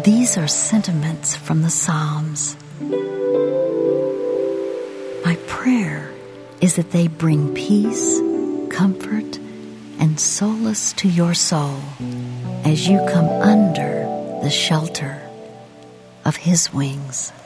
These are sentiments from the Psalms. My prayer is that they bring peace, comfort, and solace to your soul as you come under the shelter of His wings.